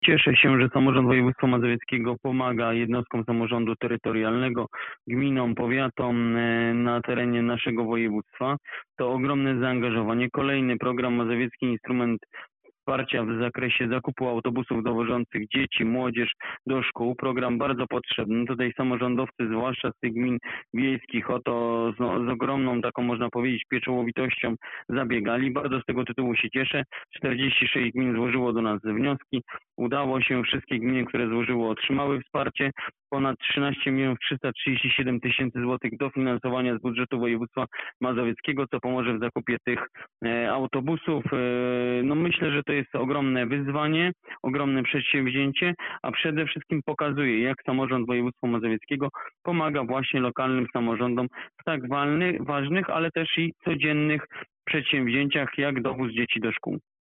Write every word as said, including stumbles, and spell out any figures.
Cieszę się, że samorząd województwa mazowieckiego pomaga jednostkom samorządu terytorialnego, gminom, powiatom e, na terenie naszego województwa. To ogromne zaangażowanie. Kolejny program Mazowiecki Instrument Wsparcia w zakresie zakupu autobusów dowożących dzieci, młodzież do szkół. Program bardzo potrzebny. Tutaj samorządowcy, zwłaszcza z tych gmin wiejskich, o to z, z ogromną taką, można powiedzieć, pieczołowitością zabiegali. Bardzo z tego tytułu się cieszę. czterdzieści sześć gmin złożyło do nas wnioski. Udało się, wszystkie gminy, które złożyły, otrzymały wsparcie. Ponad trzynaście milionów trzysta trzydzieści siedem tysięcy złotych dofinansowania z budżetu województwa mazowieckiego, co pomoże w zakupie tych e, autobusów. E, no myślę, że to jest ogromne wyzwanie, ogromne przedsięwzięcie, a przede wszystkim pokazuje, jak samorząd województwa mazowieckiego pomaga właśnie lokalnym samorządom w tak walny, ważnych, ale też i codziennych przedsięwzięciach, jak dowóz dzieci do szkół.